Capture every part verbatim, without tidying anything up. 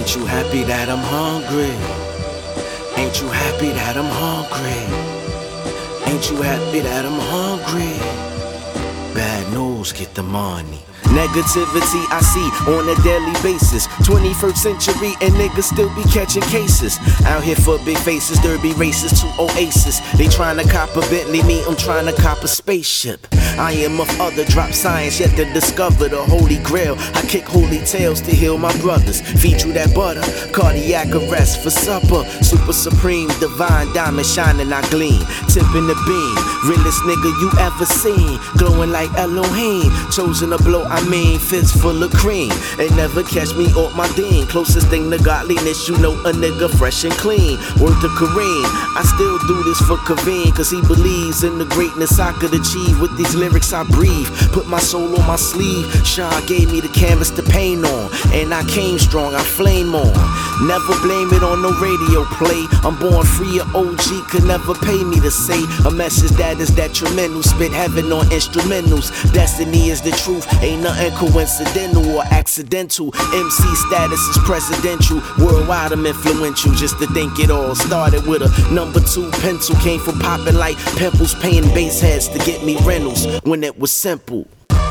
Ain't you happy that I'm hungry? Ain't you happy that I'm hungry? Ain't you happy that I'm hungry? Bad news, get the money. Negativity I see on a daily basis. twenty-first century and niggas still be catching cases. Out here for big faces, derby races to Oasis. They tryna cop a Bentley, me I'm tryna cop a spaceship. I am of other, drop science yet to discover the holy grail. I kick holy tales to heal my brothers. Feed you that butter, cardiac arrest for supper. Super supreme, divine diamond shining, I gleam. Tipping the beam, realest nigga you ever seen. Glowing like Elohim, chosen to blow, I mean fist full of cream. They never catch me off my dean. Closest thing to godliness, you know a nigga fresh and clean. Word to Kareem, I still do this for Kaveen, cause he believes in the greatness I could achieve. With these lyrics I breathe, put my soul on my sleeve. Shaw gave me the canvas to paint on, and I came strong, I flame on. Never blame it on no radio play. I'm born free, a O G could never pay me to say a message that is detrimental. Spit heaven on instrumentals. Destiny is the truth, ain't nothing coincidental or accidental. M C status is presidential. Worldwide I'm influential. Just to think it all started with a number two pencil. Came from popping like pimples, paying bass heads to get me rentals when it was simple.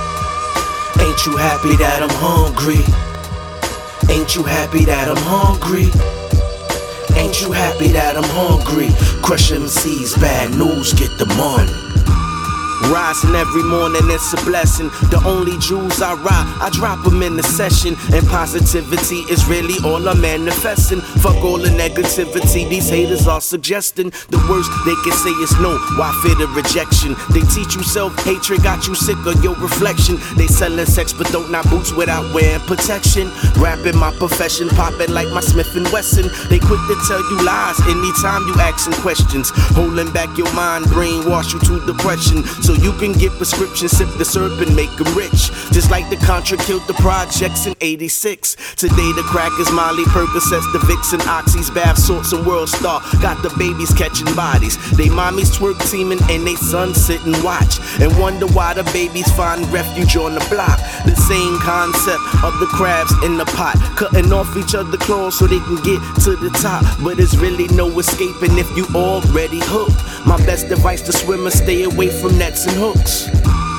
Ain't you happy that I'm hungry? Ain't you happy that I'm hungry? Ain't you happy that I'm hungry? Crush M Cs, bad news, get the money. Rising every morning, it's a blessing. The only jewels I rock, I drop them in the session. And positivity is really all I'm manifesting. Fuck all the negativity, these haters are suggesting. The worst they can say is no, why fear the rejection? They teach you self-hatred, got you sick of your reflection. They selling sex but don't knock boots without wearing protection. Rapping my profession, popping like my Smith and Wesson. They quick to tell you lies anytime you asking questions. Holding back your mind, brainwash you to depression. So you can get prescription, sip the syrup and make them rich. Just like the Contra killed the projects in eighty-six. Today the crack is Molly, Percocets, the Vixen, Oxys, bath salts and World Star. Got the babies catching bodies. They mommies twerk teaming and they sons sit and watch. And wonder why the babies find refuge on the block. The same concept of the crabs in the pot. Cutting off each other's claws so they can get to the top. But there's really no escaping if you already hooked. My best advice to swimmers, stay away from nets and hooks.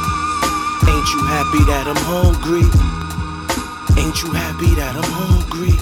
Ain't you happy that I'm hungry? Ain't you happy that I'm hungry?